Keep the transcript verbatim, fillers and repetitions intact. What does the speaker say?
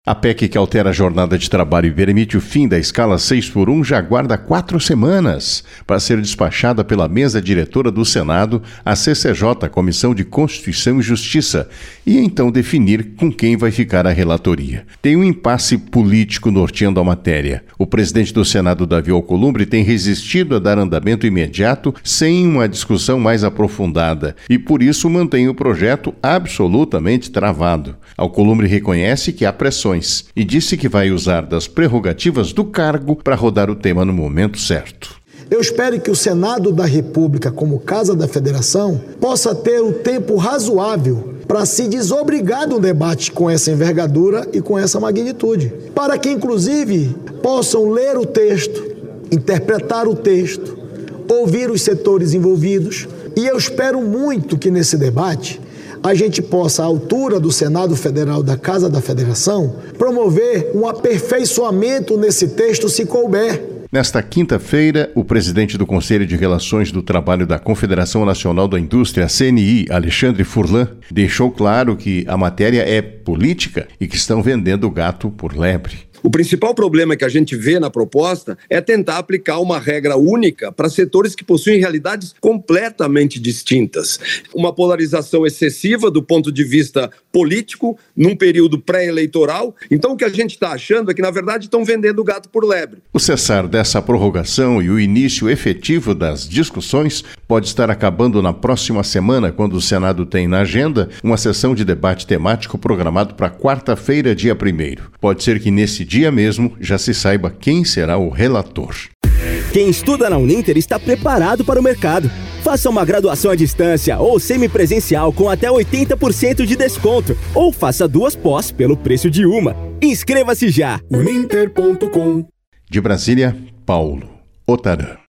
A P E C que altera a jornada de trabalho e permite o fim da escala seis por um já aguarda quatro semanas para ser despachada pela mesa diretora do Senado, a C C J, Comissão de Constituição e Justiça, e então definir com quem vai ficar a relatoria. Tem um impasse político norteando a matéria. O presidente do Senado, Davi Alcolumbre, tem resistido a dar andamento imediato sem uma discussão mais aprofundada e, por isso, mantém o projeto absolutamente travado. Alcolumbre reconhece que há pressões e disse que vai usar das prerrogativas do cargo para rodar o tema no momento certo. Eu espero que o Senado da República, como Casa da Federação, possa ter o tempo razoável para se desobrigar do debate com essa envergadura e com essa magnitude, para que, inclusive, possam ler o texto, interpretar o texto, ouvir os setores envolvidos, e eu espero muito que nesse debate a gente possa, à altura do Senado Federal da Casa da Federação, promover um aperfeiçoamento nesse texto, se couber. Nesta quinta-feira, o presidente do Conselho de Relações do Trabalho da Confederação Nacional da Indústria, C N I, Alexandre Furlan, deixou claro que a matéria é política e que estão vendendo o gato por lebre. O principal problema que a gente vê na proposta é tentar aplicar uma regra única para setores que possuem realidades completamente distintas. Uma polarização excessiva do ponto de vista político, num período pré-eleitoral. Então, o que a gente está achando é que, na verdade, estão vendendo o gato por lebre. O cessar dessa prorrogação e o início efetivo das discussões pode estar acabando na próxima semana, quando o Senado tem na agenda uma sessão de debate temático programado para quarta-feira, dia primeiro. Pode ser que nesse dia mesmo já se saiba quem será o relator. Quem estuda na Uninter está preparado para o mercado. Faça uma graduação à distância ou semipresencial com até oitenta por cento de desconto. Ou faça duas pós pelo preço de uma. Inscreva-se já! uninter ponto com. De Brasília, Paulo Otarã.